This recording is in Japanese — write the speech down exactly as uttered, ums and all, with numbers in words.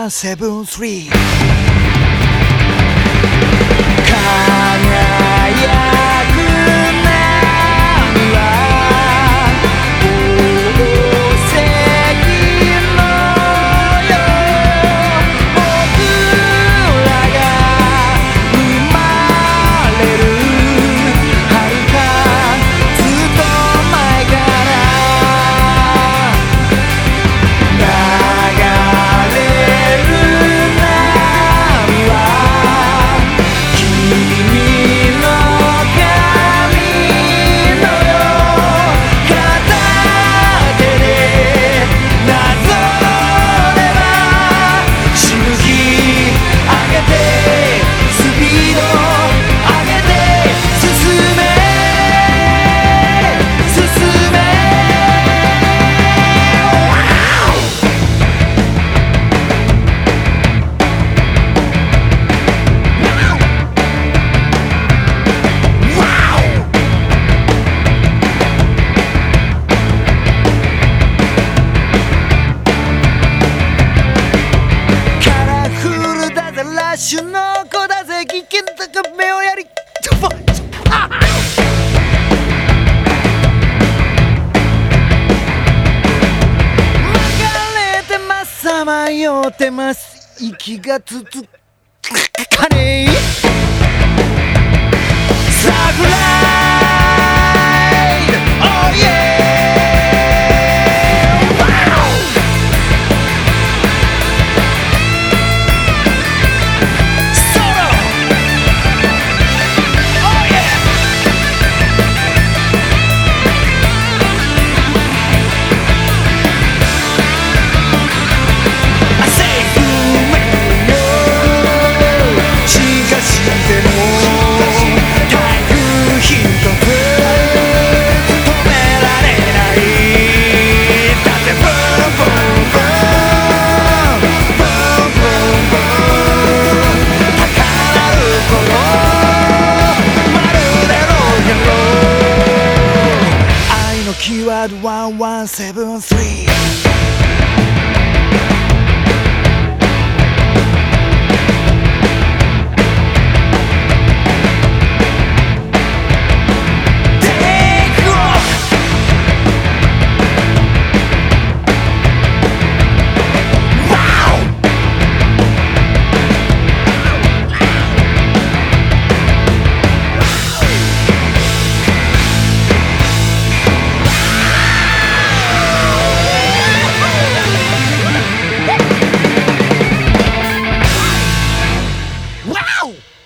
ンセブンスリー輝く波は宝石のよ僕らが生まれる遥かずっと前から流れる波は君の髪のよ片手でなぞればしぶき上げてスピード上げて進め進めカラフルだぜラッシュの子だぜ危険だか目をやりちょっとあ巻かれてますさまよってます息が続かねえサフライド Oh yeahキーワードワンワンセブンスリーWow!